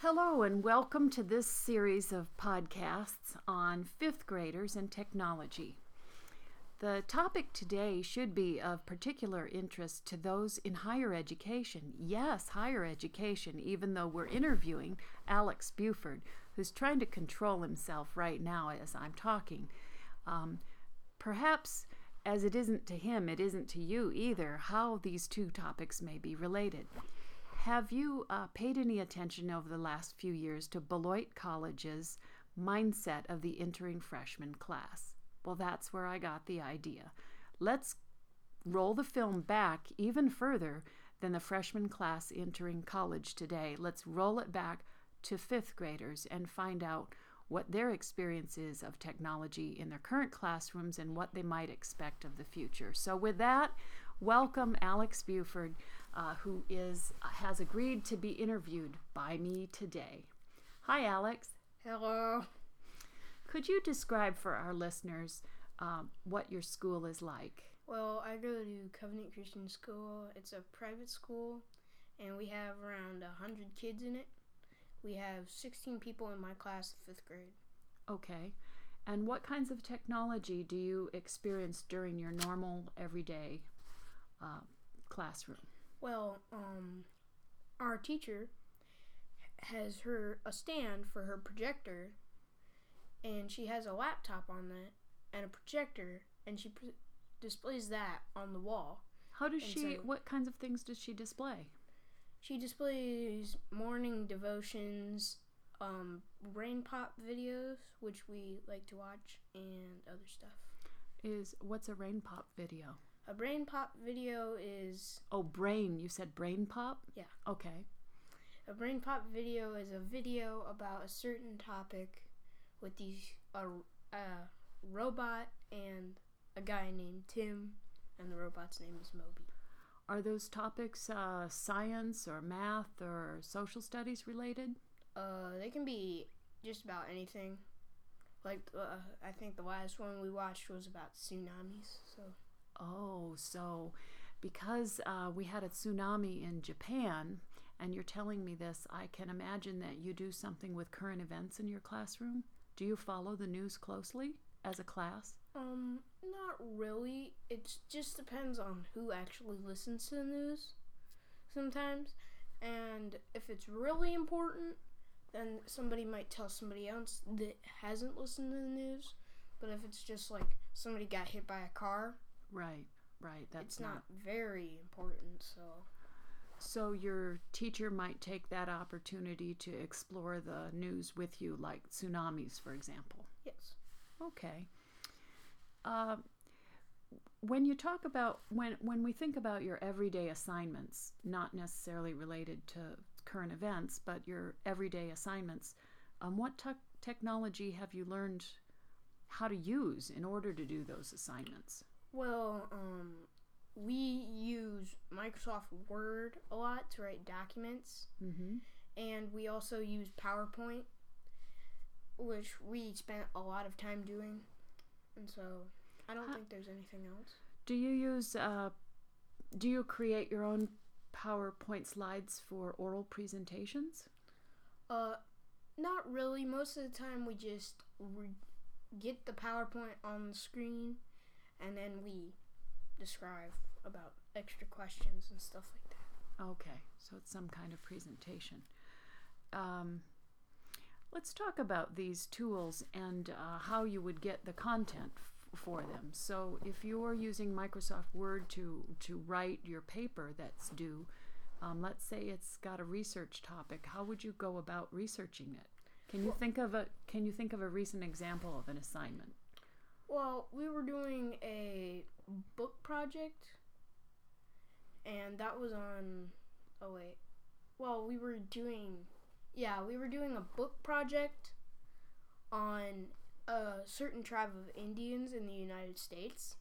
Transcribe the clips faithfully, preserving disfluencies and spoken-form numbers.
Hello and welcome to this series of podcasts on fifth graders and technology. The topic today should be of particular interest to those in higher education. Yes, higher education, even though we're interviewing Alex Buford, who's trying to control himself right now as I'm talking. Um, perhaps as it isn't to him, it isn't to you either, how these two topics may be related. Have you uh, paid any attention over the last few years to Beloit College's mindset of the entering freshman class? Well, that's where I got the idea. Let's roll the film back even further than the freshman class entering college today. Let's roll it back to fifth graders and find out what their experience is of technology in their current classrooms and what they might expect of the future. So with that, welcome Alex Buford, uh, who is uh, has agreed to be interviewed by me today. Hi, Alex. Hello. Could you describe for our listeners um, what your school is like? Well, I go to Covenant Christian School. It's a private school, and we have around one hundred kids in it. We have sixteen people in my class, fifth grade. Okay. And what kinds of technology do you experience during your normal, everyday uh, classroom? Well, um, our teacher has her a stand for her projector, and she has a laptop on that and a projector, and she pre- displays that on the wall. How does And she, so- what kinds of things does she display? She displays morning devotions, um, brain pop videos, which we like to watch, and other stuff. Is, what's a rain pop video? A brain pop video is... Oh, brain. You said brain pop? Yeah. Okay. A brain pop video is a video about a certain topic with these a, a robot and a guy named Tim, and the robot's name is Moby. Are those topics uh, science or math or social studies related? Uh, they can be just about anything. Like, uh, I think the last one we watched was about tsunamis, so... Oh, so because uh, we had a tsunami in Japan, and you're telling me this, I can imagine that you do something with current events in your classroom. Do you follow the news closely as a class? Um, not really. It just depends on who actually listens to the news sometimes. And if it's really important, then somebody might tell somebody else that hasn't listened to the news. But if it's just like somebody got hit by a car, Right, right. That's it's not, not very important, so... So your teacher might take that opportunity to explore the news with you, like tsunamis, for example. Yes. Okay. Uh, when you talk about, when, when we think about your everyday assignments, not necessarily related to current events, but your everyday assignments, um, what te- technology have you learned how to use in order to do those assignments? Well, um, we use Microsoft Word a lot to write documents, Mm-hmm. and we also use PowerPoint, which we spent a lot of time doing, and so I don't How, think there's anything else. Do you use, uh, do you create your own PowerPoint slides for oral presentations? Uh, not really. Most of the time we just re- get the PowerPoint on the screen, and then we describe about extra questions and stuff like that. Okay, so it's some kind of presentation. Um, let's talk about these tools and uh, how you would get the content f- for them. So if you're using Microsoft Word to, to write your paper that's due, um, let's say it's got a research topic, how would you go about researching it? Can you Well, think of a Can you think of a recent example of an assignment? Well, we were doing a book project, and that was on, oh wait, well, we were doing, yeah, we were doing a book project on a certain tribe of Indians in the United States,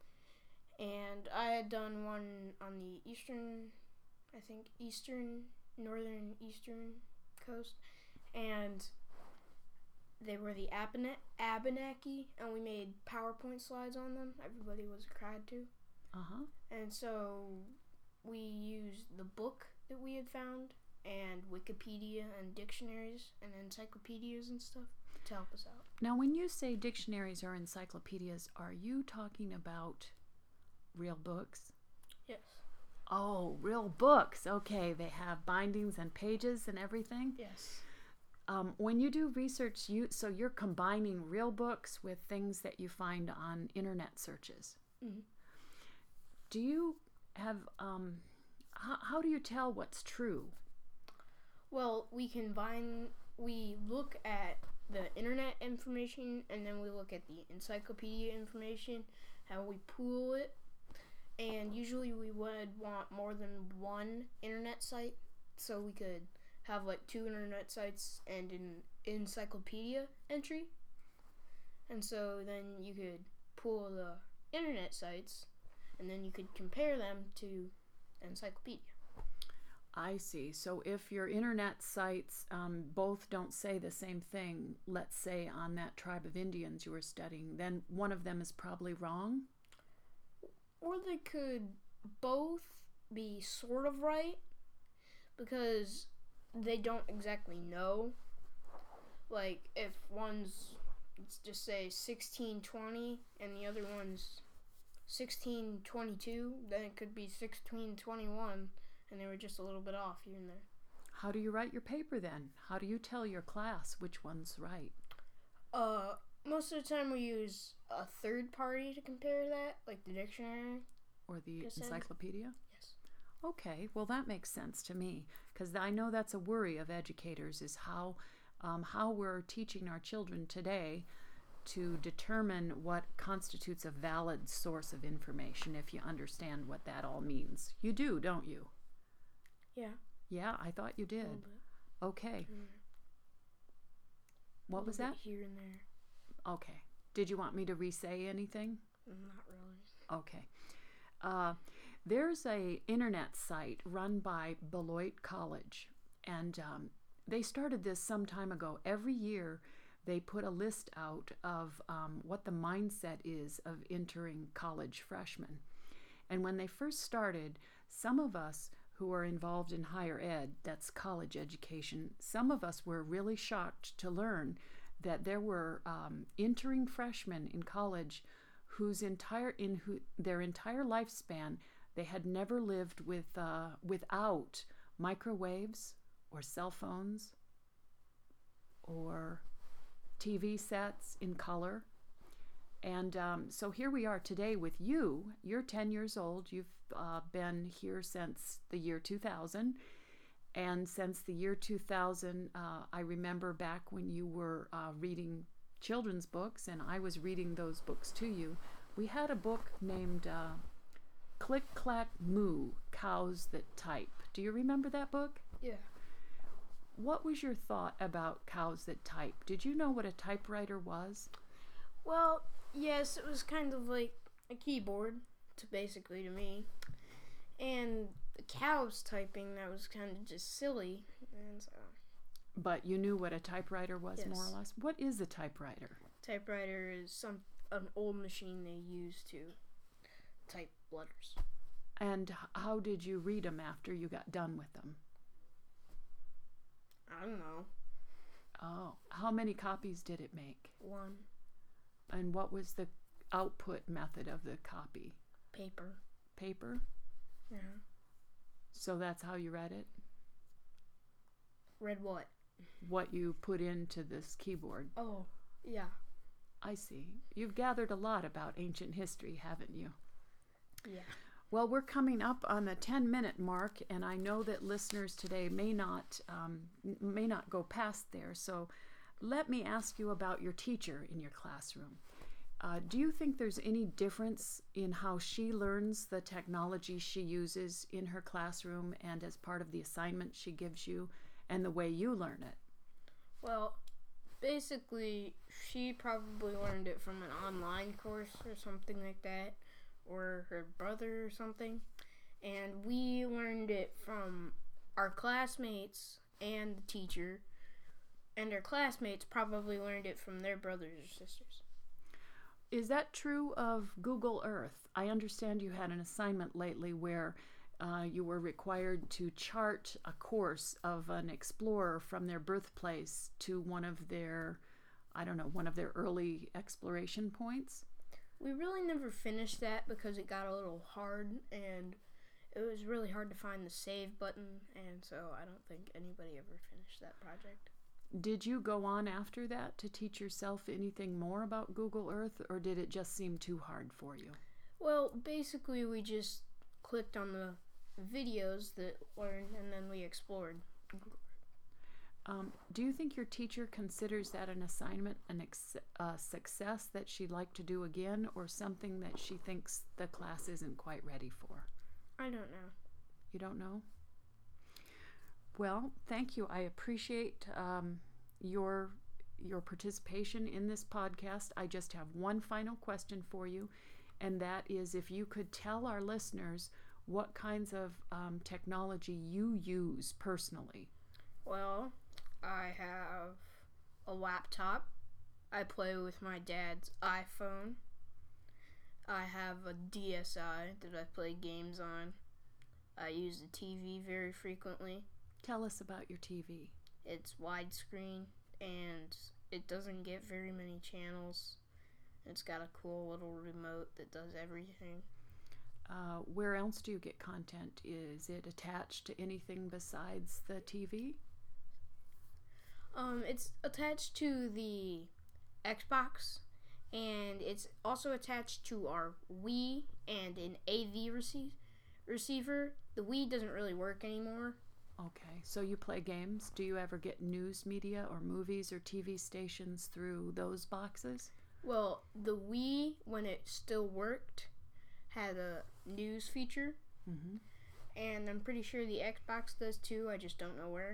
and I had done one on the eastern, I think, eastern, northern, eastern coast, and they were the Abena- Abenaki, and we made PowerPoint slides on them. Everybody was required to. Uh-huh. And so we used the book that we had found and Wikipedia and dictionaries and encyclopedias and stuff to help us out. Now, when you say dictionaries or encyclopedias, are you talking about real books? Yes. Oh, real books. Okay, they have bindings and pages and everything? Yes. Um, when you do research, you so you're combining real books with things that you find on internet searches. Mm-hmm. Do you have, um, how, how do you tell what's true? Well, we combine, we look at the internet information, and then we look at the encyclopedia information, how we pool it, and usually we would want more than one internet site, so we could have like two internet sites and an encyclopedia entry, and so then you could pool the internet sites, and then you could compare them to encyclopedia. I see. So if your internet sites um, both don't say the same thing, let's say on that tribe of Indians you were studying, then one of them is probably wrong? Or they could both be sort of right, because they don't exactly know. Like, if one's, let's just say, sixteen twenty, and the other one's sixteen twenty-two, then it could be sixteen twenty-one, and they were just a little bit off here and there. How do you write your paper then? How do you tell your class which one's right? Uh, most of the time we use a third party to compare that, like the dictionary. Or the Yes, encyclopedia? Yes. Okay, well that makes sense to me, because I know that's a worry of educators, is how um, how we're teaching our children today to determine what constitutes a valid source of information, if you understand what that all means. You do, don't you? Yeah. Yeah, I thought you A little did. bit. Okay. Mm. What A was little that? bit here and there. Okay. Did you want me to re-say anything? Not really. Okay. Uh, there's a internet site run by Beloit College, and um, they started this some time ago. Every year they put a list out of um, what the mindset is of entering college freshmen. And when they first started, some of us who are involved in higher ed, that's college education, some of us were really shocked to learn that there were um, entering freshmen in college whose entire in who their entire lifespan they had never lived with uh, without microwaves or cell phones or T V sets in color. And um, so here we are today with you. You're ten years old. You've uh, been here since the year two thousand. And since the year two thousand, uh, I remember back when you were uh, reading children's books and I was reading those books to you, we had a book named uh, Click Clack Moo, Cows That Type. Do you remember that book? Yeah. What was your thought about cows that type? Did you know what a typewriter was? Well, yes, it was kind of like a keyboard, to basically to me. And the cows typing, that was kind of just silly. And so, But you knew what a typewriter was, Yes. more or less? What is a typewriter? typewriter is some an old machine they use to type letters. And h- how did you read them after you got done with them? I don't know. Oh, how many copies did it make? One. And what was the output method of the copy? Paper. Paper? Yeah. So that's how you read it? Read what? What you put into this keyboard? Oh, yeah. I see. You've gathered a lot about ancient history, haven't you? Yeah. Well, we're coming up on the ten-minute mark, and I know that listeners today may not um, may not go past there. So, let me ask you about your teacher in your classroom. Uh, do you think there's any difference in how she learns the technology she uses in her classroom and as part of the assignment she gives you, and the way you learn it? Well, basically, she probably learned it from an online course or something like that, or her brother or something. And we learned it from our classmates and the teacher, and our classmates probably learned it from their brothers or sisters. Is that true of Google Earth? I understand you had an assignment lately where uh, you were required to chart a course of an explorer from their birthplace to one of their, I don't know, one of their early exploration points. We really never finished that because it got a little hard, and it was really hard to find the save button, and so I don't think anybody ever finished that project. Did you go on after that to teach yourself anything more about Google Earth, or did it just seem too hard for you? Well, basically we just clicked on the videos that learned, and then we explored. Um, do you think your teacher considers that an assignment an ex- a success that she'd like to do again, or something that she thinks the class isn't quite ready for? I don't know. You don't know? Well, thank you. I appreciate um, your your participation in this podcast. I just have one final question for you, and that is if you could tell our listeners what kinds of um, technology you use personally. Well, I have a laptop. I play with my dad's iPhone. I have a D S I that I play games on. I use the T V very frequently. Tell us about your T V. It's widescreen, and it doesn't get very many channels. It's got a cool little remote that does everything. Uh, where else do you get content? Is it attached to anything besides the T V? Um, it's attached to the Xbox, and it's also attached to our Wii and an A V rece- receiver. The Wii doesn't really work anymore. Okay, so you play games. Do you ever get news media or movies or T V stations through those boxes? Well, the Wii, when it still worked, had a news feature. Mm-hmm. And I'm pretty sure the Xbox does too. I just don't know where.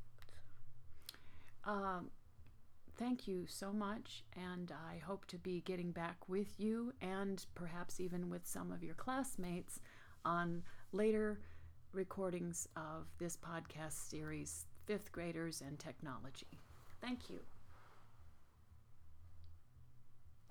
Um, thank you so much, and I hope to be getting back with you and perhaps even with some of your classmates on later recordings of this podcast series, Fifth Graders and Technology. Thank you.